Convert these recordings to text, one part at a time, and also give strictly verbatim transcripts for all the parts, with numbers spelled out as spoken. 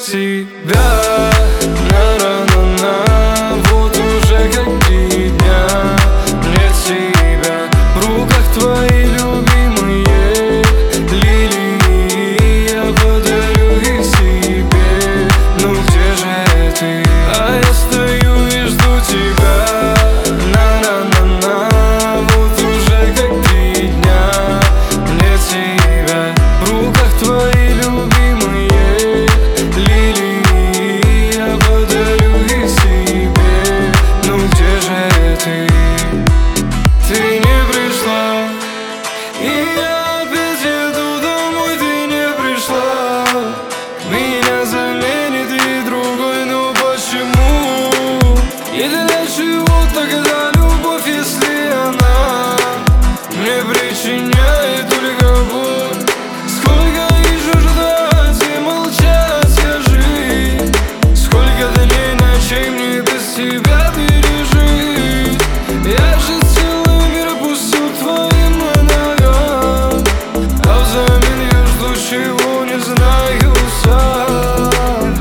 тебя. На-на-на-на, вот уже как три дня нет тебя. В руках твои любимые лилии, я подарю их себе. Ну где же ты? А я стою и жду тебя. На-на-на-на, вот уже как три дня нет тебя. В руках твои любимые лилии, я подарю их себе. Ну где же ты? Ты не пришла, и я опять еду домой. Ты не пришла, меня заменит и другой. Но почему? И для чего тогда любовь, если она мне причиняет только боль? Сколько еще ждать и молчать, скажи? Сколько дней, ночей мне без тебя пережить? Я же целый мир пустил к твоим ногам, а взамен я жду, чего не знаю сам.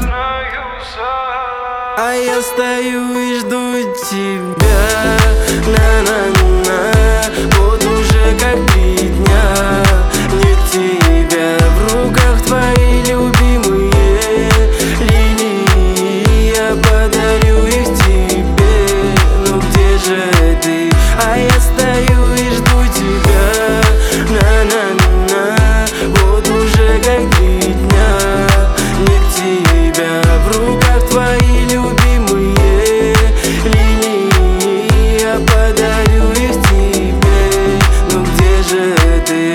А я стою и жду тебя. На-на-на, вот уже как три дня нет тебя. В руках твои любимые лилии, я подарю их тебе. Ну где же ты? А я стою и жду тебя. На-на-на, вот уже как три дня нет тебя. В руках твои любимые линии, я подарю их тебе. Ну где же ты?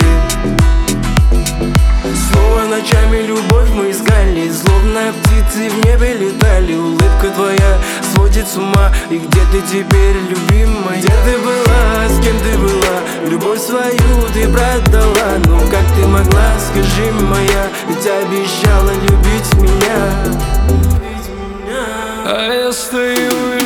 Снова ночами любовь мы искали, словно птицы в небе летали. Улыбка твоя сводит с ума. И где ты теперь, любимая? Где ты была, с кем ты была? Любовь свою ты продала. Ну как ты могла, скажи, моя? Ведь обещала любить меня. А я стою и